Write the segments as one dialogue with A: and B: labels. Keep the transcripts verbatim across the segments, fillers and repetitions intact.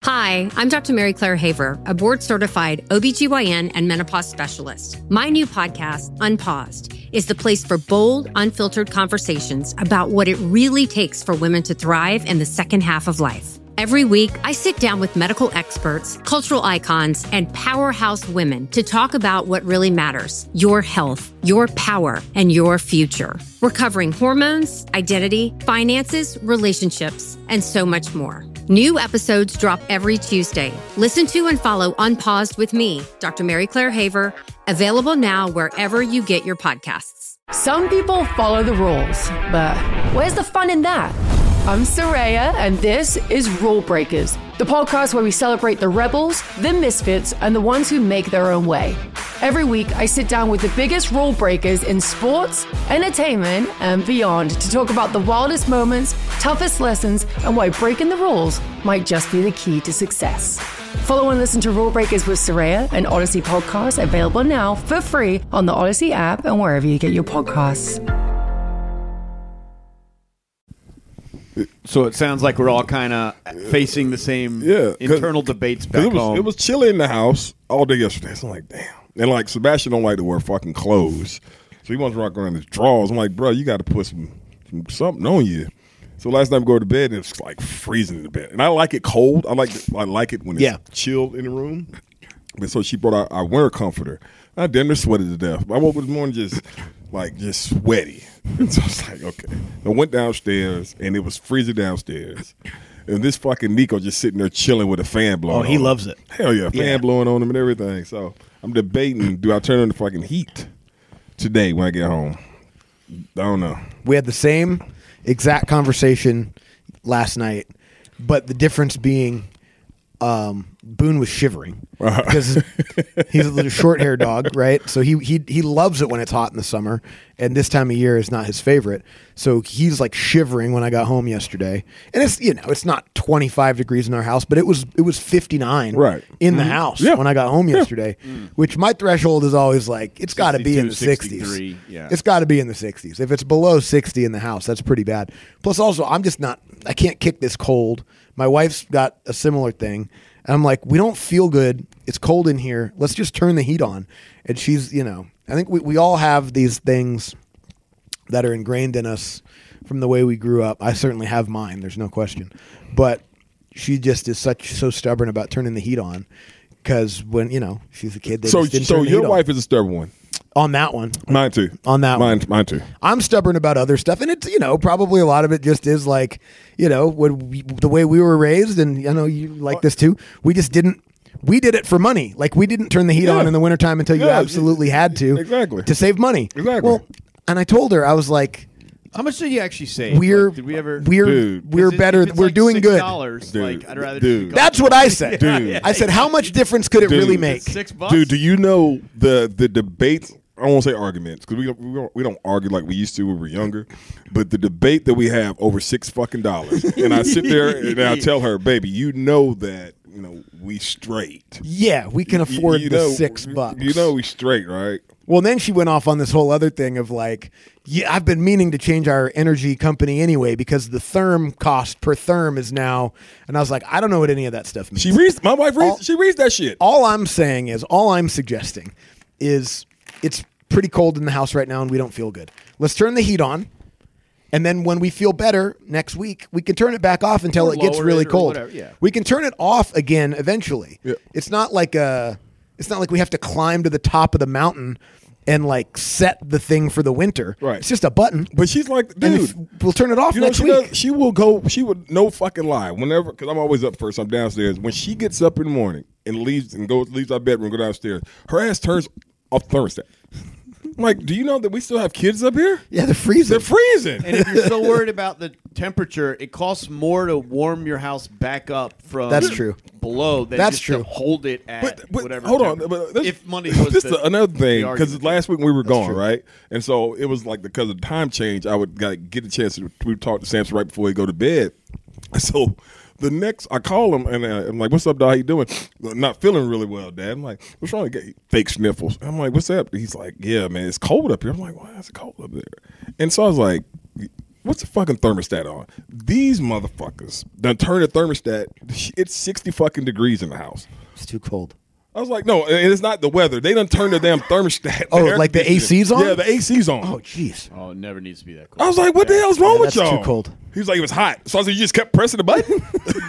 A: Hi, I'm Doctor Mary Claire Haver, a board-certified O B G Y N and menopause specialist. My new podcast, Unpaused, is the place for bold, unfiltered conversations about what it really takes for women to thrive in the second half of life. Every week, I sit down with medical experts, cultural icons, and powerhouse women to talk about what really matters: your health, your power, and your future. We're covering hormones, identity, finances, relationships, and so much more. New episodes drop every Tuesday. Listen to and follow Unpaused with me, Doctor Mary Claire Haver, available now wherever you get your podcasts.
B: Some people follow the rules, but where's the fun in that? I'm Soraya, and this is Rule Breakers, the podcast where we celebrate the rebels, the misfits, and the ones who make their own way. Every week, I sit down with the biggest rule breakers in sports, entertainment, and beyond to talk about the wildest moments, toughest lessons, and why breaking the rules might just be the key to success. Follow and listen to Rule Breakers with Soraya, an Odyssey podcast, available now for free on the Odyssey app and wherever you get your podcasts.
C: So it sounds like we're all kind of facing the same
D: yeah,
C: internal debates back
D: it was,
C: home.
D: It was chilly in the house all day yesterday. So I'm like, damn. And like Sebastian don't like to wear fucking clothes, so he wants to rock around his drawers. I'm like, bro, you got to put some, some something on you. So last night we go to bed and it's like freezing in the bed, and I like it cold. I like I like it when it's
E: yeah.
D: chilled in the room. But so she brought out our winter comforter. I damn near sweated to death. I woke up this morning just like just sweaty. And so I was like, okay. I went downstairs and it was freezing downstairs. And this fucking Nico just sitting there chilling with a fan blowing
E: Oh,
D: on
E: he
D: him.
E: loves it.
D: Hell yeah, fan
E: Yeah.
D: blowing on him and everything. So I'm debating, do I turn on the fucking heat today when I get home? I don't know.
E: We had the same exact conversation last night, but the difference being um, Boone was shivering because he's a little short-haired dog, right? So he he he loves it when it's hot in the summer, and this time of year is not his favorite. So he's like shivering when I got home yesterday, and it's you know it's not twenty-five degrees in our house, but it was it was fifty-nine
D: right.
E: in the
D: Mm-hmm.
E: house
D: Yeah.
E: when I got home yesterday,
C: Mm.
E: which my threshold is always like it's got to be in the
C: sixty-two,
E: sixties.
C: sixty-three, yeah.
E: It's got to be in the sixties. If it's below sixty in the house, that's pretty bad. Plus, also, I'm just not. I can't kick this cold. My wife's got a similar thing. And I'm like, we don't feel good. It's cold in here. Let's just turn the heat on. And she's, you know, I think we, we all have these things that are ingrained in us from the way we grew up. I certainly have mine. There's no question. But she just is such so stubborn about turning the heat on because when, you know, she's a kid. They
D: So,
E: just didn't
D: so
E: turn the
D: your
E: heat
D: wife
E: on.
D: is a stubborn one.
E: On that one.
D: Mine too.
E: On that
D: mine,
E: one.
D: Mine too.
E: I'm stubborn about other stuff, and it's you know probably a lot of it just is like you know when we, the way we were raised, and I know you like this too. We just didn't. We did it for money. Like we didn't turn the heat
D: Yeah.
E: on in the wintertime until you
D: Yeah,
E: absolutely had to.
D: Exactly.
E: To save money.
D: Exactly.
E: Well, and I told her I was like,
C: How much did you actually save?
E: we're
C: Like, did we ever?
E: we're
D: Dude.
E: we're
C: If it-
E: better.
C: if it's
E: We're
C: like
E: doing
C: six
E: good.
C: dollars,
D: Dude.
C: like I'd rather.
D: Dude.
C: just
E: That's what I said.
D: Dude.
E: I said, how much difference could it
D: Dude.
E: really
D: It's
E: make?
C: Six bucks,
D: Dude, do you know the the debates? I won't say arguments because we don't, we don't we don't argue like we used to when we were younger, but the debate that we have over six fucking dollars, and I sit there and I tell her, baby, you know that you know we straight.
E: Yeah, we can
D: You-
E: afford
D: you
E: the
D: know-
E: six bucks.
D: You know we straight, right?
E: Well, then she went off on this whole other thing of like, yeah, I've been meaning to change our energy company anyway because the therm cost per therm is now, and I was like, I don't know what any of that stuff means.
D: She reads. My wife reads.
E: All-
D: she reads that shit.
E: All I'm saying is, all I'm suggesting is it's pretty cold in the house right now and we don't feel good. Let's turn the heat on. And then when we feel better next week, we can turn it back off until
C: Or
E: it gets
C: lower
E: really
C: it or
E: cold.
C: whatever, yeah.
E: We can turn it off again eventually.
D: Yeah.
E: It's not like a, it's not like we have to climb to the top of the mountain and like set the thing for the winter.
D: Right.
E: It's just a button.
D: But she's like,
E: And
D: dude,
E: if, we'll turn it off
D: you know,
E: next
D: she,
E: week.
D: does, she will go. She would no fucking lie. Whenever, because I'm always up first. I'm downstairs. When she gets up in the morning and leaves and goes leaves our bedroom, go downstairs, her ass turns off the thermostat. I'm like, do you know that we still have kids up here?
E: Yeah, they're freezing.
D: They're freezing.
C: And if you're so worried about the temperature, it costs more to warm your house back up from
E: That's true.
C: below than
E: That's
C: just
E: true.
C: to hold it at
D: But, but
C: whatever.
D: hold on,
C: temperature.
D: but this,
C: if money was
D: this
C: the,
D: is another thing
C: the
D: because
C: argument.
D: last week we were gone,
E: true.
D: right? And so it was like because of time change, I would like, get a chance to we talk to Samson right before he go to bed. So the next, I call him and uh, I'm like, "What's up, dog? How you doing?" Not feeling really well, Dad. I'm like, "What's wrong?" Get fake sniffles. I'm like, "What's up?" He's like, "Yeah, man, it's cold up here." I'm like, "Why is it cold up there?" And so I was like, what's the fucking thermostat on? These motherfuckers done turn the thermostat. It's sixty fucking degrees in the house.
E: It's too cold.
D: I was like, no, and it's not the weather. They done turned the damn thermostat.
E: Oh,
D: air
E: like the A C's on?
D: Yeah, the A C's on.
E: Oh, jeez.
C: Oh, it never needs to be that cold.
D: I was like, what the hell's wrong
E: Yeah,
D: with
E: that's
D: y'all?
E: too cold.
D: He was like, it was hot. So I was like, you just kept pressing the button?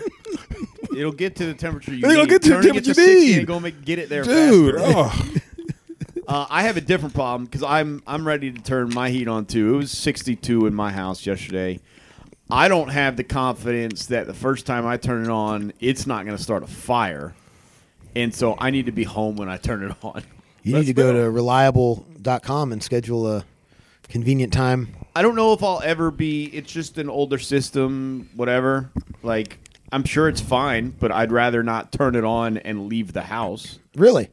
C: It'll get to the temperature you
D: It'll
C: need.
D: get to the
C: Turning it
D: temperature you
C: sixty
D: need.
C: ain't gonna make, get it there
D: Dude,
C: faster.
D: oh.
C: Uh, I have a different problem because I'm I'm ready to turn my heat on too. It was sixty-two in my house yesterday. I don't have the confidence that the first time I turn it on, it's not going to start a fire, and so I need to be home when I turn it on.
E: You
D: That's
E: need to go
D: fair.
E: to reliable dot com and schedule a convenient time.
C: I don't know if I'll ever be. It's just an older system, whatever. Like I'm sure it's fine, but I'd rather not turn it on and leave the house.
E: Really?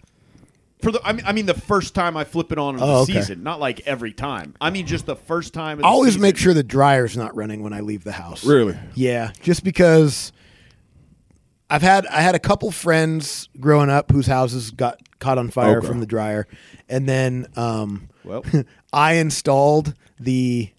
C: For the, I mean, I mean, the first time I flip it on in
E: Oh,
C: the
E: okay.
C: season, not like every time. I mean, just the first time. Of
E: I
C: the
E: always
C: season.
E: make sure the dryer's not running when I leave the house.
D: Really?
E: Yeah, just because I've had I had a couple friends growing up whose houses got caught on fire
D: Okay.
E: from the dryer, and then um,
C: Well,
E: I installed the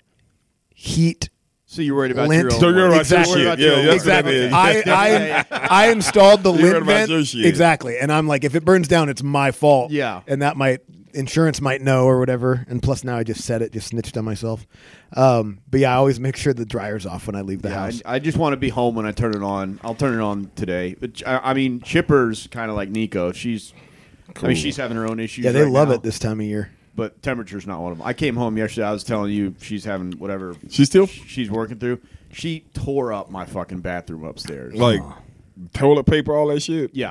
E: heat.
C: so you're worried about
E: Lint.
C: your own.
D: So you're
C: work.
D: about
E: Exactly.
D: your shit. Yeah, that's
E: Exactly.
D: what it is.
E: I,
C: Yeah,
E: I I installed the
D: You
E: lint
D: heard about
E: vent.
D: your shit.
E: Exactly, and I'm like, if it burns down, it's my fault.
C: Yeah.
E: and that might insurance might know or whatever. And plus, now I just said it, just snitched on myself. Um, but yeah, I always make sure the dryer's off when I leave the
C: Yeah,
E: house.
C: I, I just want to be home when I turn it on. I'll turn it on today. But I, I mean, Chipper's kind of like Nico. She's, I mean, she's having her own issues.
E: Yeah, they
C: right
E: love
C: now,
E: it this time of year.
C: But temperature's not one of them. I came home yesterday. I was telling you she's having whatever
D: She still
C: she's working through. She tore up my fucking bathroom upstairs.
D: like toilet paper, all that shit.
C: yeah.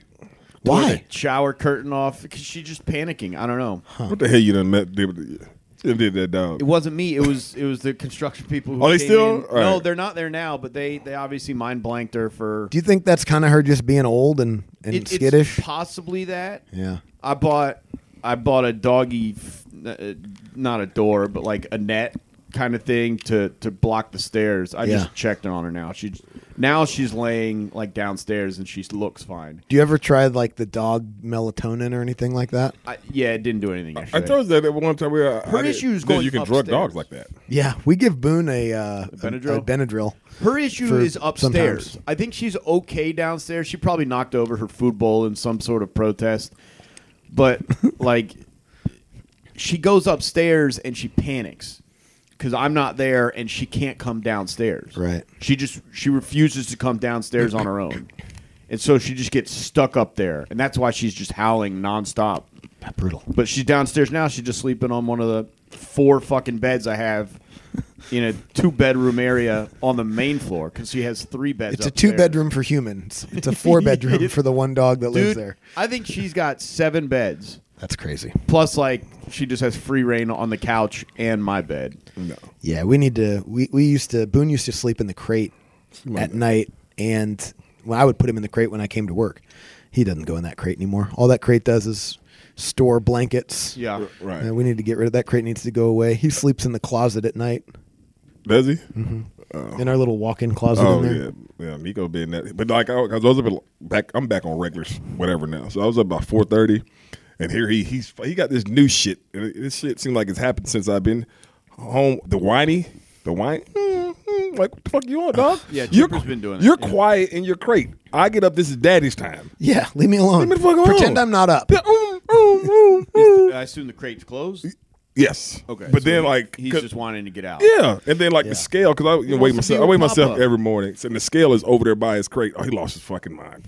E: Why?
C: The shower curtain off because she's just panicking. I don't know.
D: What the hell you done met? Did, did, did that dog?
C: It wasn't me. It was it was the construction people. Who
D: Are they
C: came
D: still?
C: in.
D: All
C: No,
D: right.
C: they're not there now. But they they obviously mind blanked her for.
E: Do you think that's kind of her just being old and, and
C: It-
E: skittish?
C: It's possibly that.
E: Yeah.
C: I bought I bought a doggy, f- uh, not a door, but like a net kind of thing to, to block the stairs. I
E: Yeah.
C: just checked on her now. She now she's laying like downstairs and she looks fine.
E: Do you ever try like the dog melatonin or anything like that?
C: I, yeah, it didn't do anything
D: I
C: yesterday.
D: told you that at one time. We, uh,
C: Her
D: I did-
C: issue is
D: that
C: going
D: you can drug
C: upstairs.
D: dogs like that.
E: Yeah, we give Boone a, uh, a
C: Benadryl?
E: a Benadryl.
C: Her issue
E: for
C: is upstairs.
E: sometimes.
C: I think she's okay downstairs. She probably knocked over her food bowl in some sort of protest. But like she goes upstairs and she panics because I'm not there and she can't come downstairs.
E: Right.
C: She just she refuses to come downstairs on her own. And so she just gets stuck up there. And that's why she's just howling nonstop.
E: That's brutal.
C: But she's downstairs now. She's just sleeping on one of the four fucking beds I have in a two bedroom area on the main floor because she has three beds.
E: It's a
C: upstairs.
E: two bedroom for humans. It's a four bedroom for the one dog that lives
C: Dude,
E: there.
C: I think she's got seven beds.
E: That's crazy.
C: Plus, like, she just has free reign on the couch and my bed.
D: No.
E: Yeah, we need to. We, we used to. Boone used to sleep in the crate
D: like
E: at
D: that.
E: night, and when I would put him in the crate when I came to work, he doesn't go in that crate anymore. All that crate does is store blankets.
C: Yeah.
D: Right.
E: And we need to get rid of that crate. Needs to go away. He sleeps in the closet at night,
D: Does he?
E: in our little walk-in closet
D: Oh
E: in there.
D: yeah, yeah. Nico being that, but like I, I was up at, back. I'm back on regulars, whatever now. So I was up about four thirty, and here he he's he got this new shit. And it- this shit seems like it's happened since I've been home. The whiny, the whine. Mm, mm, like what the fuck you on, dog?
C: Yeah,
D: you're,
C: Chipper's been doing it,
D: You're
C: yeah.
D: quiet in your crate. I get up. This is daddy's time.
E: Yeah, leave me alone.
D: Leave me the fuck alone.
E: Pretend I'm not up.
D: Yeah, mm, mm, mm, mm.
C: I assume the crate's closed.
D: Yes.
C: Okay.
D: But
C: so
D: then
C: he-
D: like
C: he's
D: 'cause-
C: just wanting to get out.
D: Yeah, and then like
E: Yeah.
D: the scale because I you know, weigh
C: wants to be
D: myself. I weigh
C: with
D: myself
C: Papa.
D: every morning, and the scale is over there by his crate. Oh, he lost his fucking mind.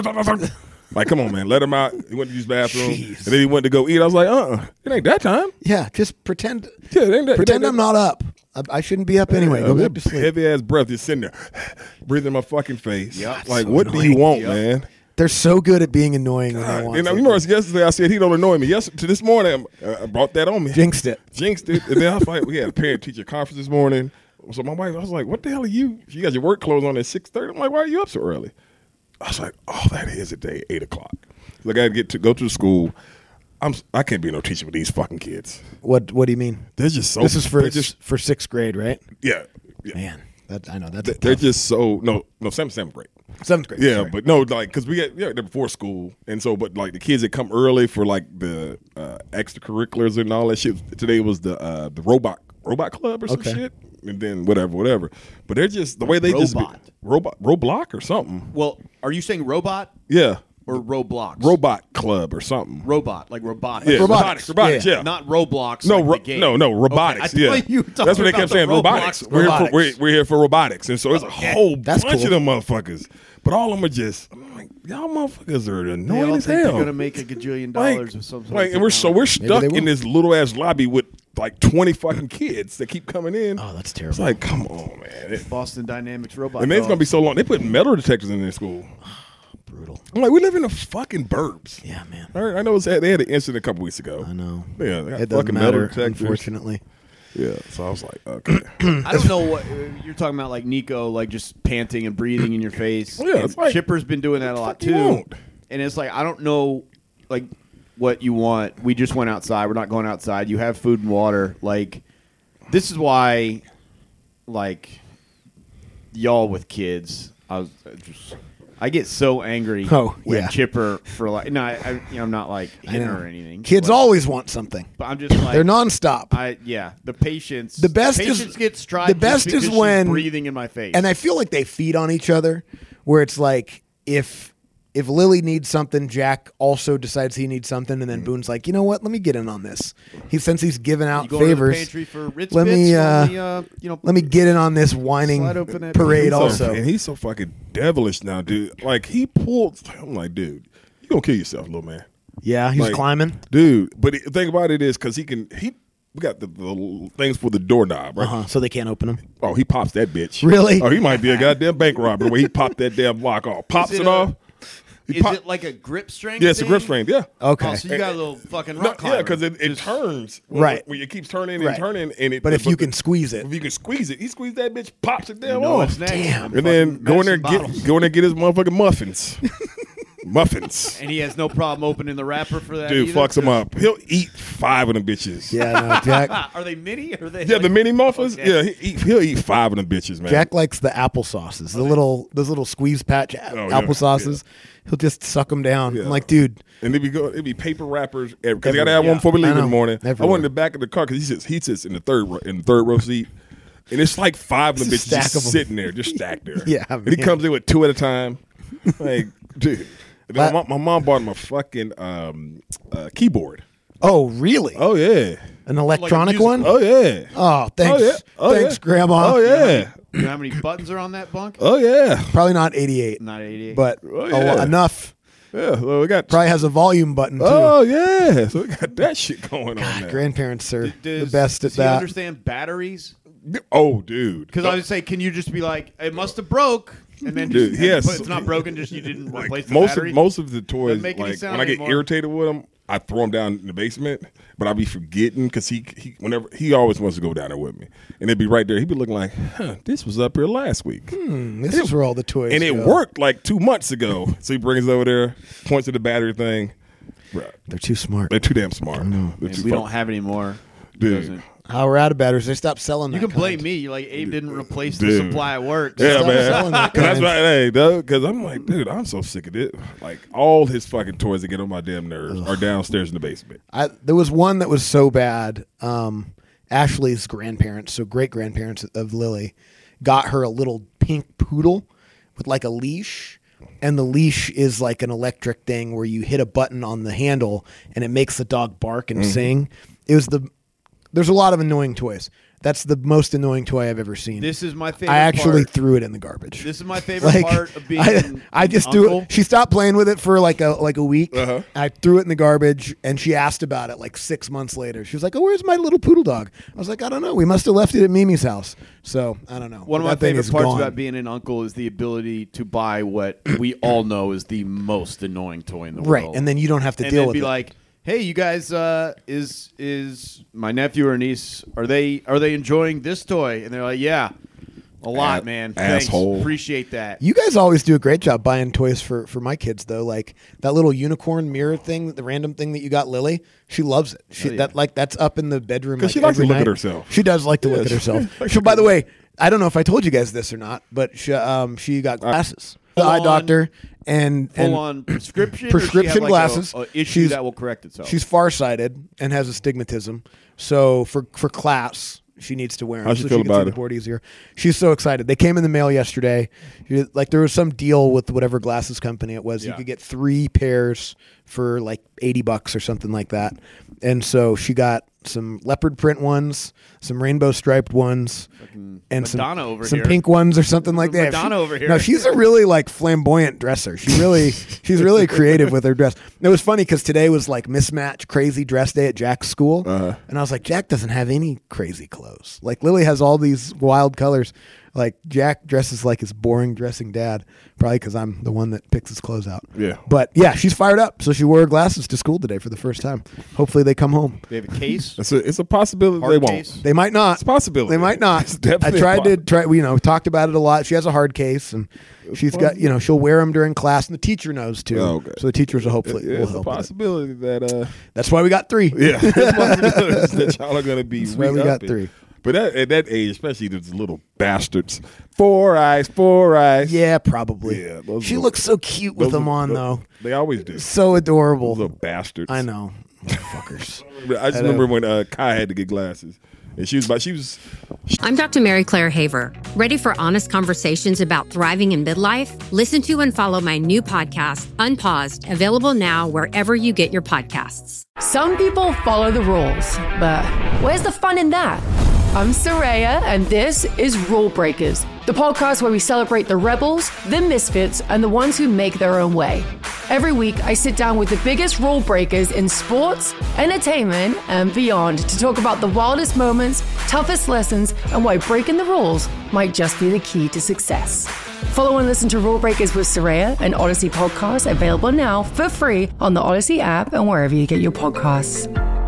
D: Like, come on, man, let him out. He went to use the bathroom,
E: Jeez.
D: and then he went to go eat. I was like, uh, uh it ain't that time.
E: Yeah, just pretend.
D: Yeah, it ain't that.
E: Pretend
D: it ain't
E: I'm
D: that-
E: not up. I, I shouldn't be up anyway. Go
D: Yeah,
E: back to sleep.
D: heavy ass breath just sitting there, breathing in my fucking face.
C: Yep.
D: Like,
E: So
D: what do
E: annoying.
D: you want,
C: Yep.
D: man?
E: They're so good at being annoying when they
D: God,
E: want
D: and I
E: something.
D: remember yesterday I said he don't annoy me. Yes, to this morning uh, I brought that on me.
E: Jinxed it.
D: Jinxed it. And then I was like, we had a parent teacher conference this morning. So my wife, I was like, what the hell are you? You got your work clothes on at six thirty. I'm like, why are you up so early? I was like, oh, that is a day, eight o'clock. So I got to get to go to the school. I'm I can't be no teacher with these fucking kids.
E: What What do you mean?
D: They're just so.
E: This is for
D: they're just
E: for sixth grade, right?
D: yeah. yeah.
E: Man, that I know that's
D: They're
E: tough.
D: just so no no seventh seventh grade.
E: seventh grade.
D: Yeah,
E: sorry.
D: but no, like because we get yeah they're before school, and so but like the kids that come early for like the uh, extracurriculars and all that shit. Today was the uh, the robot Robot Club or some
E: Okay.
D: shit, and then whatever, whatever. But they're just the way they just be,
C: Robot.
D: robot Roblox or something.
C: Well, are you saying robot
D: Yeah,
C: or Roblox?
D: Robot Club or something.
C: Robot, like robotics.
D: Yeah,
E: Robotics.
D: robotics, robotics,
E: Yeah.
D: yeah.
C: Not Roblox.
D: No,
C: like
D: ro-
C: the game.
D: no, no, robotics.
C: Okay, I
D: yeah,
C: thought you were talking
D: that's what they
C: about
D: kept
C: the
D: saying.
C: Roblox.
D: Robotics. We're here, for,
E: Robotics.
D: we're, we're here for robotics, and so it's a whole
E: That's
D: bunch
E: cool.
D: of them motherfuckers. But all of them are just I'm like, y'all motherfuckers are
C: They
D: annoying
C: all
D: as
C: think
D: hell.
C: they're gonna make a gajillion
D: like,
C: dollars with some sort
D: like,
C: of
D: and we're so we're
C: technology.
D: stuck
E: they
D: in
E: will.
D: this little ass lobby with like twenty fucking kids that keep coming in.
E: Oh, that's
D: It's
E: terrible.
D: like, come on, man. It-
C: Boston Dynamics robot.
D: and it's gonna be
C: dogs.
D: so long. They put metal detectors in their school.
E: Brutal.
D: I'm like, we live in the fucking burbs.
E: Yeah, man.
D: All right, I know it's, they had an incident a couple weeks ago.
E: I know.
D: Yeah, they got
E: It doesn't
D: fucking metal
E: matter,
D: detectors.
E: unfortunately.
D: Yeah, so I was like, okay.
C: I don't know what you're talking about, like Nico, like just panting and breathing in your face.
D: Well, yeah,
C: And
D: it's like,
C: Chipper's been doing that a lot
D: fuck you
C: too.
D: want?
C: And it's like I don't know, like what you want. We just went outside. We're not going outside. You have food and water. Like this is why, like y'all with kids, I was I just. I get so angry
E: Oh,
C: with
E: yeah.
C: Chipper for like no, I, I you know I'm not like
E: I
C: hitting
E: know.
C: her or anything.
E: Kids
C: but,
E: always want something.
C: but I'm just like
E: They're nonstop.
C: I yeah, the patience.
E: The best is-
C: patience gets stride.
E: the
C: just
E: best is
C: because she's
E: when-
C: breathing in my face.
E: And I feel like they feed on each other, where it's like if if Lily needs something, Jack also decides he needs something, and then Boone's like, you know what? Let me get in on this. He since he's giving
C: you
E: out
C: go to the
E: favors.
C: pantry for Ritz
E: let
C: Bits,
E: me
C: let
E: uh,
C: me, uh, you know,
E: let me get in on this whining
C: Slide open that
E: parade.
C: pizza.
E: Also,
D: and he's so fucking devilish now, dude. Like he pulled. I'm like, dude, you gonna kill yourself, little man,
E: yeah, he's
D: Like,
E: climbing.
D: dude. But the thing about it is, because he can, he we got the, the things for the doorknob, right?
E: Uh huh. So they can't open them.
D: Oh, he pops that bitch.
E: Really?
D: Oh, he might be a goddamn bank robber the way he popped that damn lock off. Pops
C: it
D: it,
C: a-
D: off. He
C: is
D: pop-
C: it like a grip string?
D: yeah, it's a
C: thing?
D: grip string. Yeah.
E: Okay.
C: Oh, so you got a little fucking
D: No,
C: rock climber.
D: yeah, because it, it
C: Just-
D: turns. When,
E: Right.
D: When it keeps turning and
E: Right.
D: turning, and it.
E: But if you
D: the-
E: can squeeze it,
D: if you can squeeze it, he squeezed that bitch, pops it
C: You
D: down
C: know
D: off.
C: what's next.
E: Damn.
D: And then
C: Fucking
D: go in there,
C: medicine
D: get
C: bottles.
D: go in there, get his motherfucking muffins, muffins.
C: And he has no problem opening the wrapper for that.
D: Dude,
C: either?
D: fucks him up. He'll eat five of them bitches.
E: yeah, no, Jack.
C: Are they mini or are they?
D: Yeah,
C: like,
D: the mini muffins.
C: Okay.
D: Yeah, he eat, he'll eat five of them bitches, man.
E: Jack likes the applesauces, the little those little squeeze patch a-
D: Oh, yeah,
E: applesauces. He'll just suck them down.
D: Yeah.
E: I'm like, dude,
D: And it'd be go, it'd be paper wrappers because you
E: Everywhere.
D: gotta have one
C: Yeah.
D: before we
E: I
D: leave in
E: know.
D: the morning. I
E: Everywhere.
D: went in the back of the car because he sits he sits in the third ro- in the third row seat, and it's like five of them
E: It's a
D: bitches
E: stack
D: just
E: of 'em.
D: sitting there, just stacked there.
E: Yeah,
D: and he
E: man.
D: comes in with two at a time. Like, dude. And then
E: La-
D: my, my mom bought him a fucking um, uh, keyboard.
E: oh really?
D: Oh yeah.
E: An electronic
C: musical.
E: one?
D: Oh yeah.
E: Oh, thanks,
D: Oh yeah. Oh,
E: thanks,
D: yeah.
E: Grandma.
D: Oh yeah.
C: You know how many buttons are on that bunk?
D: Oh yeah.
E: Probably not eighty-eight,
C: Not eighty-eight.
E: but
D: Oh,
E: a
D: yeah.
E: lo- enough.
D: Yeah. Well, we got.
E: Probably has a volume button too.
D: Oh yeah. So we got that shit going on. Now.
E: Grandparents are
C: does,
E: the best at
C: does he
E: that.
C: understand batteries?
D: Oh, dude.
C: Because I would say, can you just be like, it must have broke, and then
D: Dude,
C: just,
D: yes.
C: but it's not broken, just you didn't
D: Like,
C: replace the
D: most
C: battery.
D: of most of the toys,
C: Doesn't make any
D: like
C: sound
D: when I get
C: anymore.
D: irritated with them, I throw them down in the basement. But I be forgetting because he he whenever he always wants to go down there with me, and it'd be right there. He'd be looking like, huh, this was up here last week,
E: Hmm, this is where all the toys
D: and it
E: go.
D: worked like two months ago. So he brings it over there, points to the battery thing. Bro,
E: They're too smart.
D: they're too damn smart. They're
C: And
D: too
C: we
D: fuck-
C: don't have any more.
D: Dude.
C: Doesn't-
E: How we're out of batteries. They stopped selling.
C: You
E: that
C: can blame
E: kind.
C: me. You're like, Abe didn't replace the
D: Dude.
C: supply at work.
D: Yeah,
E: Stop
D: man.
E: selling that
D: 'Cause that's
E: kind.
D: right, hey, dude. Because I'm like, dude, I'm so sick of it. Like all his fucking toys that get on my damn nerves are downstairs in the basement.
E: I, there was one that was so bad. Um, Ashley's grandparents, so great grandparents of Lily, got her a little pink poodle with like a leash. And the leash is like an electric thing where you hit a button on the handle and it makes the dog bark and sing. It was the. There's a lot of annoying toys. That's the most annoying toy I've ever seen.
C: This is my favorite
E: I actually
C: part.
E: threw it in the garbage.
C: This is my favorite
E: Like,
C: part of being
E: I,
C: an
E: I just threw
C: uncle.
E: it. She stopped playing with it for like a like a week.
D: Uh-huh.
E: I threw it in the garbage, and she asked about it like six months later. She was like, "Oh, where's my little poodle dog?" I was like, "I don't know. We must have left it at Mimi's house." So I don't know.
C: One of my
E: That thing
C: favorite
E: is
C: parts
E: gone.
C: about being an uncle is the ability to buy what we all know is the most annoying toy in the
E: right,
C: world.
E: and then you don't have to
C: and
E: deal
C: then
E: with
C: be
E: it.
C: like, "Hey, you guys, uh, is is my nephew or niece are they are they enjoying this toy?" And they're like, "Yeah, a lot,
D: A-
C: man. Thanks.
D: asshole.
C: Appreciate that."
E: You guys always do a great job buying toys for, for my kids, though. Like that little unicorn mirror thing, the random thing that you got Lily, she loves it. She
C: Oh, yeah.
E: that like that's up in the bedroom
D: 'Cause
E: like,
D: she likes to
E: every
D: look at
E: night.
D: herself.
E: She does like to look
D: Yeah,
E: at
D: she-
E: herself.
D: like
E: So,
D: to
E: by the
D: do-
E: way, I don't know if I told you guys this or not, but she, um, she got glasses, the
C: Full
E: eye
C: on-
E: doctor, and
C: Full
E: and
C: on prescription. or does she
E: prescription
C: have, like,
E: glasses.
C: A, a issue
E: She's-
C: that will correct itself.
E: she's farsighted and has astigmatism. So for for class, she needs to wear them.
D: How's she
E: so
D: feel
E: she can
D: about
E: see
D: it?
E: the board easier. She's so excited. They came in the mail yesterday. She- Like there was some deal with whatever glasses company it was.
C: Yeah.
E: You could get three pairs for like eighty bucks or something like that. And so she got some leopard print ones, some rainbow striped ones, and some,
C: Madonna over
E: some
C: here.
E: pink ones or something like that.
C: Madonna
E: She-
C: over here.
E: No, she's a really like flamboyant dresser. She really, she's really creative with her dress. It was funny because today was like mismatch crazy dress day at Jack's school,
D: Uh-huh.
E: and I was like, Jack doesn't have any crazy clothes. Like Lily has all these wild colors. Like Jack dresses like his boring dressing dad, probably because I'm the one that picks his clothes out.
D: Yeah.
E: But yeah, she's fired up. So she wore her glasses to school today for the first time. Hopefully they come home.
C: They have a case.
D: It's a, it's a possibility
C: Hard
D: they won't.
C: case?
E: They might not.
D: It's a possibility.
E: They might not.
D: It's definitely
E: I tried
D: a
E: to try. We, you know, talked about it a lot. She has a hard case, and she's got, you know, she'll wear them during class, and the teacher knows too.
D: Oh, okay.
E: So the teachers will hopefully
D: Yeah,
E: will
D: it's a
E: help. with it.
D: possibility that uh,
E: That's why we got three.
D: yeah, it's a possibility that y'all are gonna be.
E: That's why we got
D: re-upping.
E: three.
D: But that, at that age, especially those little bastards, four eyes, four eyes.
E: Yeah, probably.
D: Yeah, those
E: she
D: little-
E: looks so cute with
D: Those
E: them
D: little-
E: on,
D: those-
E: though.
D: They always do.
E: So adorable.
D: Those little bastards.
E: I know, fuckers.
D: I just
E: I know.
D: remember when uh, Kai had to get glasses, and she was about she was.
A: I'm Doctor Mary Claire Haver. Ready for honest conversations about thriving in midlife? Listen to and follow my new podcast, Unpaused, available now wherever you get your podcasts.
B: Some people follow the rules, but where's the fun in that? I'm Soraya, and this is Rule Breakers, the podcast where we celebrate the rebels, the misfits, and the ones who make their own way. Every week, I sit down with the biggest rule breakers in sports, entertainment, and beyond to talk about the wildest moments, toughest lessons, and why breaking the rules might just be the key to success. Follow and listen to Rule Breakers with Soraya, an Odyssey podcast available now for free on the Odyssey app and wherever you get your podcasts.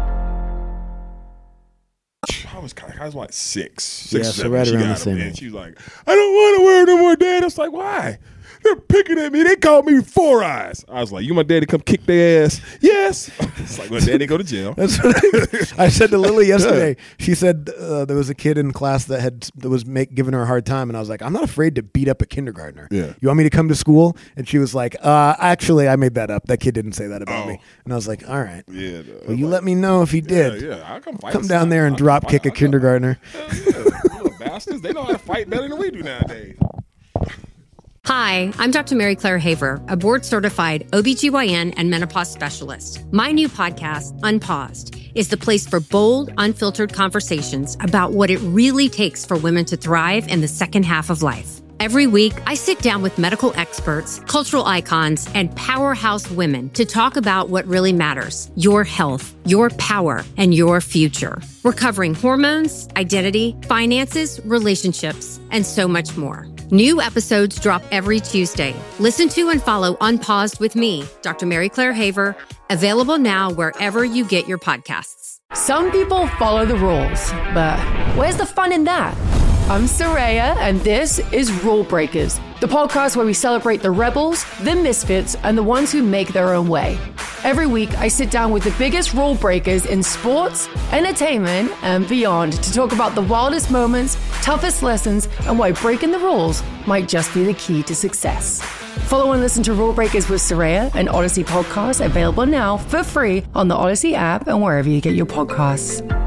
D: I was I was like six, six,
E: Yeah,
D: or
E: so
D: seven.
E: right
D: she
E: around
D: got
E: the same
D: them, and
E: age.
D: she was like, "I don't want to wear no more, Dad." I was like, "Why?" They're picking at me. They called me Four Eyes. I was like, "You, my daddy, come kick their ass?" Yes. It's like, well, Daddy, go to jail.
E: That's what I, I said to Lily yesterday. She said uh, there was a kid in class that had that was make, giving her a hard time, and I was like, I'm not afraid to beat up a kindergartner.
D: Yeah.
E: You want me to come to school? And she was like, uh, actually, I made that up. That kid didn't say that about
D: Oh.
E: me. And I was like, all right.
D: Yeah. no,
E: Well, you
D: like,
E: let me know if he
D: Yeah,
E: did.
D: yeah. I'll come fight.
E: Come down there and
D: I'll
E: drop
D: fight.
E: kick a
D: I'll come-
E: kindergartner.
D: Hell yeah. Little bastards. They know how to fight better than we do nowadays.
A: Hi, I'm Doctor Mary Claire Haver, a board-certified O B G Y N and menopause specialist. My new podcast, Unpaused, is the place for bold, unfiltered conversations about what it really takes for women to thrive in the second half of life. Every week, I sit down with medical experts, cultural icons, and powerhouse women to talk about what really matters: your health, your power, and your future. We're covering hormones, identity, finances, relationships, and so much more. New episodes drop every Tuesday. Listen to and follow Unpaused with me, Doctor Mary Claire Haver, available now wherever you get your podcasts.
B: Some people follow the rules, but where's the fun in that? I'm Soraya, and this is Rule Breakers, the podcast where we celebrate the rebels, the misfits, and the ones who make their own way. Every week, I sit down with the biggest rule breakers in sports, entertainment, and beyond to talk about the wildest moments, toughest lessons, and why breaking the rules might just be the key to success. Follow and listen to Rule Breakers with Soraya, an Odyssey podcast available now for free on the Odyssey app and wherever you get your podcasts.